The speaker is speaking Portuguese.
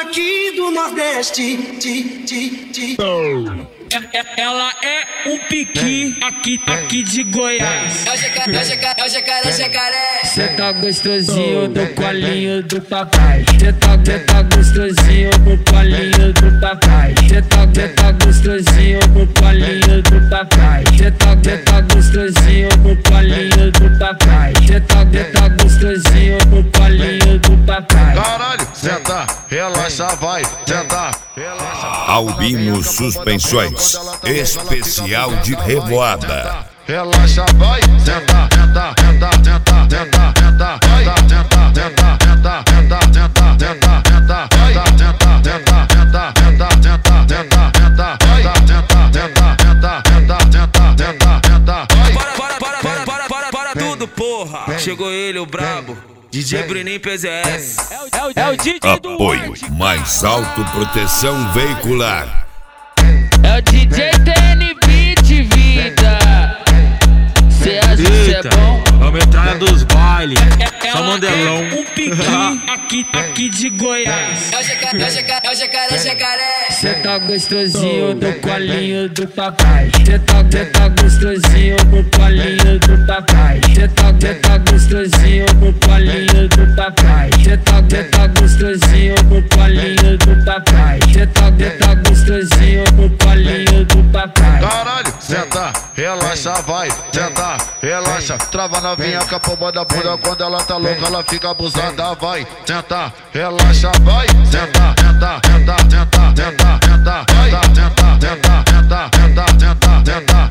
aqui do Nordeste. Ela é um piqui aqui de Goiás. É o jacaré. Cê tá gostosinho do colinho do papai. Cê tá gostosinho do colinho do papai. Cê tá gostosinho do colinho do papai. Cê tá gostosinho do colinho do papai. Cê tá gostosinho do colinho do papai. Caralho, senta, relaxa, vai, senta, relaxa. Albino Suspensões, especial de Revoada. Relaxa, vai, senta, senta, senta, senta, senta, senta, vai, senta, senta, senta, senta, senta, senta, senta, vai, senta, senta, senta, senta, senta, senta, senta, vai, senta, senta, senta, senta, senta, senta, senta, vai. Para tudo, porra. Chegou ele, o brabo. DJ Bruninho PZS. É o DJ do Apoio Mais Alto Proteção Veicular. É o DJ TN Beat, vida. Cê acha que cê é bom? É a metralha dos bailes. Só mandelão. É um piqui aqui de Goiás. É o jacaré. Cê tá gostosinho do colinho do papai. Cê tá gostosinho do colinho do papai. Cê tá gostosinho do colinho do papai. Cê tá gostosinho do colinho do papai. Cê tá gostosinho do colinho do papai. Caralho, senta, relaxa, vai, senta, relaxa. Trava novinha com a pomba da bunda. Quando ela tá louca, ela fica abusada, vai, senta, relaxa, vai, senta, senta, senta, senta, senta, senta, vai, senta, senta, senta, senta, senta, senta.